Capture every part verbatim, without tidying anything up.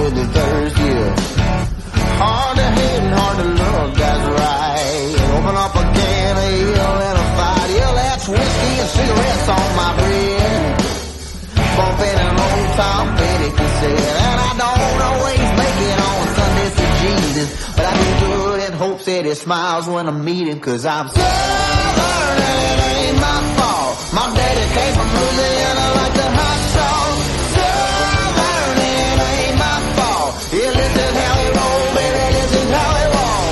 with the thirst, yeah. Hard to hate and hard to love, that's right. Open up a can of ale and a fight. Yeah, that's whiskey and cigarettes on my bread. Bumping an old Tom Petty cassette. And I don't always make it on Sundays to Jesus, but I do good and hope that he smiles when I meet him, cause I'm Southern and it ain't my fault. My daddy came from Louisiana like the hot sauce. Southern and it ain't my fault. Yeah, this is how we roll, baby, this is how we walk.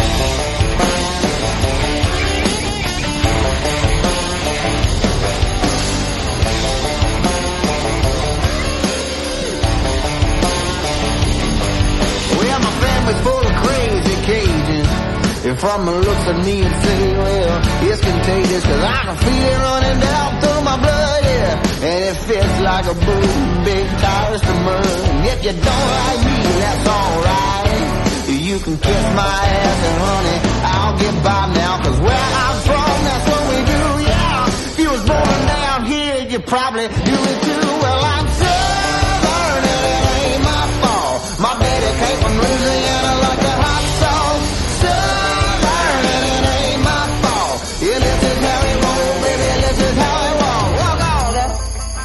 Well, my family's full of crazy Cajuns. And from the looks of me and say, well, it's contagious, cause I can feel it running down through my blood, yeah. And it fits like a boot, big tires to mud. And if you don't like me, that's alright. You can kiss my ass and honey, I'll get by now, cause where I'm from, that's what we do, yeah. If you was born down here, you probably do it too. Well, I'm Southern and it ain't my fault. My daddy came from Louisiana like the hot sauce. Southern and it ain't my fault. Yeah, this is how we roll, baby, this is how we walk. Walk on, girl.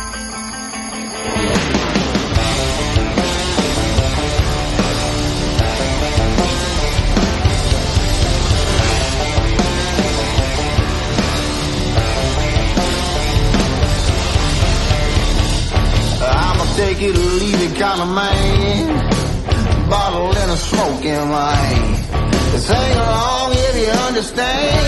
I'ma take it or leave it kind of man. Bottle and a smoking, man. Sing along if you understand.